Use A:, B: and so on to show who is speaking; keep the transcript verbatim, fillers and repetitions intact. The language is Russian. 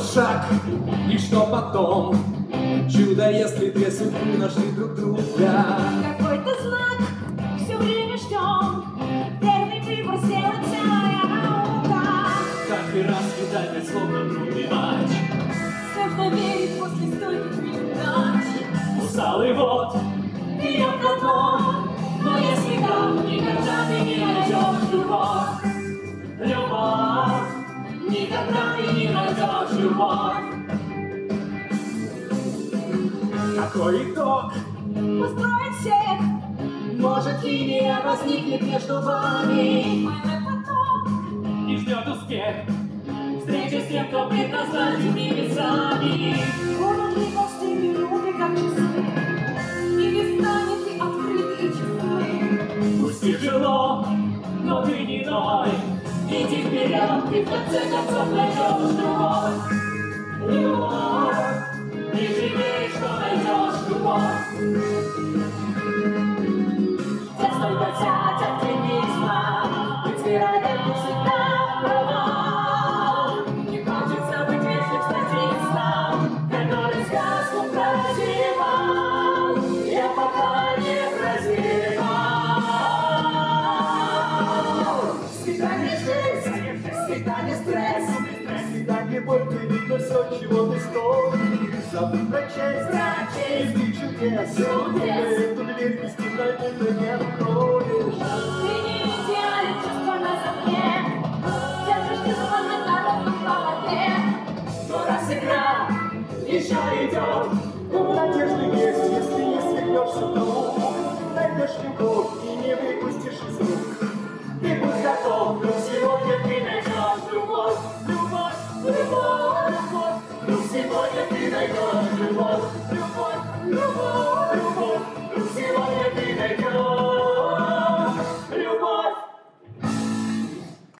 A: шаг, и что потом? Чудо, если две судьбы нашли друг друга.
B: Какой-то знак, все время ждем. Верный выбор сделать целая наука.
A: Каждый раз видать, словно трудный матч.
B: Сложно верить после стольких неудач.
A: Усталый вот,
B: Вперед на дно, но если там никогда ты не найдешь любовь.
A: любовь,
B: Никогда ты не найдешь любовь.
A: какой итог?
B: Устроить всех. Может, химия возникнет между вами. Поймай потом.
A: И ждет успех.
B: Встреча с тем, кто предназначен небесами. Будут ли после минуты, как часы? Или станете открыты и честны?
A: Пусть тяжело, но ты не ной.
B: Иди вперед, ты в конце концов найдешь любовь. Любовь.
A: Ты же веришь, что найдешь любовь.
B: Остается оптимизма, ведь вероятно всегда провал. Не хочется быть вечным статистом, который сказку прозевал. Я пока не прозевал. Свидание жизнь, свидание стресс,
A: Свидание боль, ты видно все, чего ты стоишь. Забудь про честь,
B: Прочесть.
A: жди чудес.
B: Чудес.
A: Эту дверь без тебя ты не откроешь.
B: Ты не идеален, чувства на замке. Держишь телефон на ровном поводке. Но раз игра еще идет,
A: Надежда есть, если не свихнешься вдруг. Найдешь любовь и не выпустишь из рук.
B: ты будь готов, вдруг сегодня ты найдешь любовь. Любовь, любовь, любовь. Вдруг сегодня ты найдешь любовь.